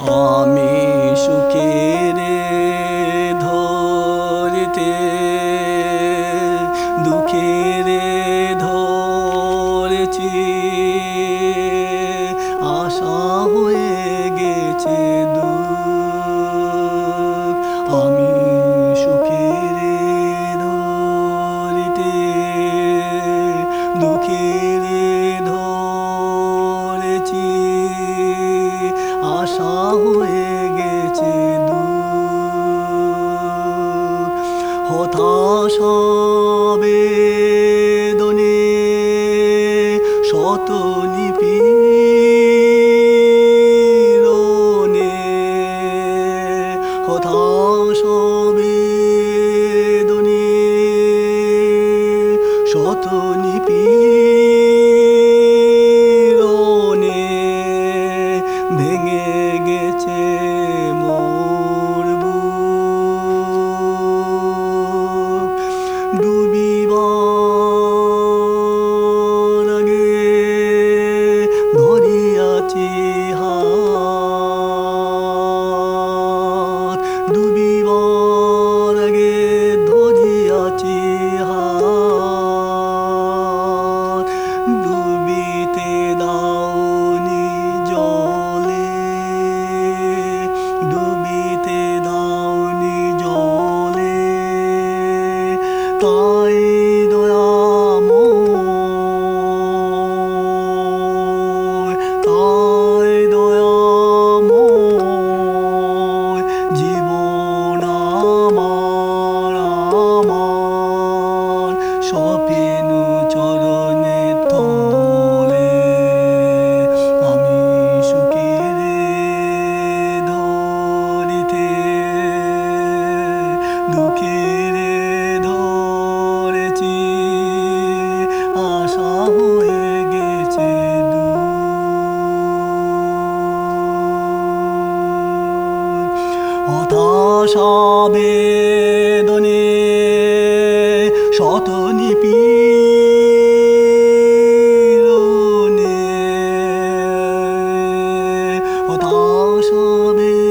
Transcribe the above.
আমি সুখের ধরিতে দুঃখের ধরেছি, আশা হয়ে গেছে দুঃখ। আমি সুখের ধরিতে দুঃখের ধরেছি, আশা হয়ে গেছে দুঃখ। হতাশা বেদনে শত নিপীড়নে, হতাশা বেদনে শত নিপীড়নে ভেঙে গেছে মোর বুক। ডুবিবার আগে ধরিয়াছি হাত, ডুবিবার আগে ধরিয়াছি হাত। ডুবিতে দাওনি জলে, ডুবিতে দাওনি জলে, তাই দয়াময়, তাই দয়াময়, জীবন আমার আমার স্বপ্ন চরণে তলে। আমি সুখের ধরিতে দুঃখের ধরেছি, আশা হয়ে গেছে দুঃখ। হতাশা বেদনে শত নিপীড়নে, হতাশা